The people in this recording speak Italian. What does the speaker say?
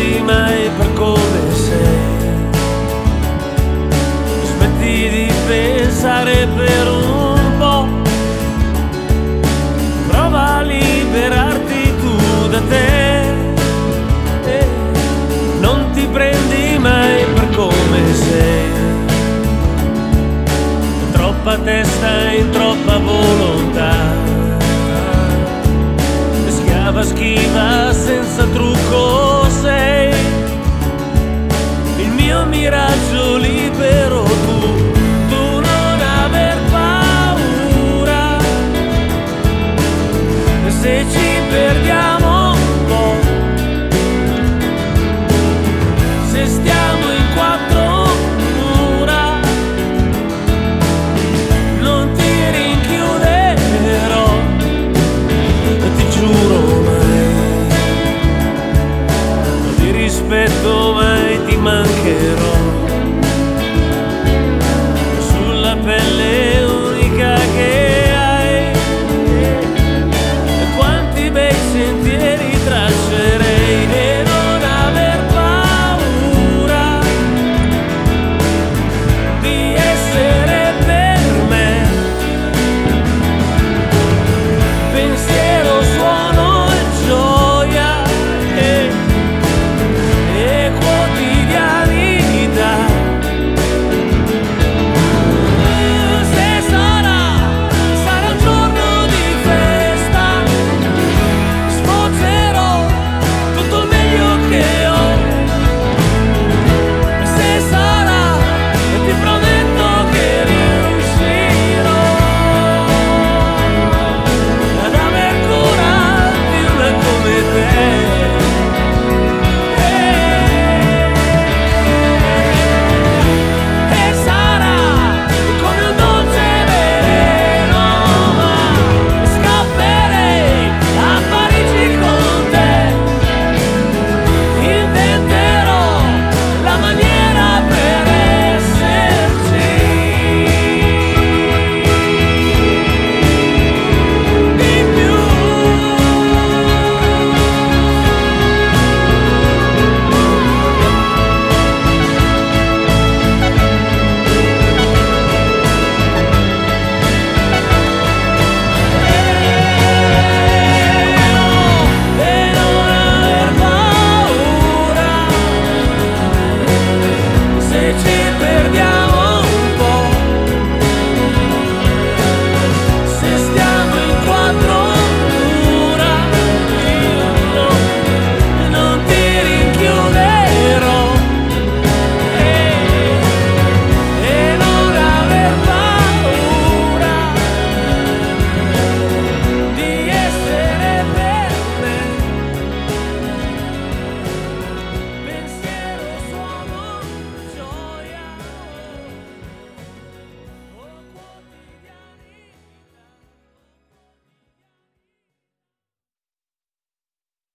prendi mai per come sei. Smetti di pensare per un po', prova a liberarti tu da te. Non ti prendi mai per come sei. Troppa testa in troppa volontà, schiava schiva senza trucco sei. Il mio miraggio libero tu non aver paura. Se ci perdiamo un po', se stiamo in quattro mura, non ti rinchiuderò, ti giuro mai. Di rispetto mai ti mancherò.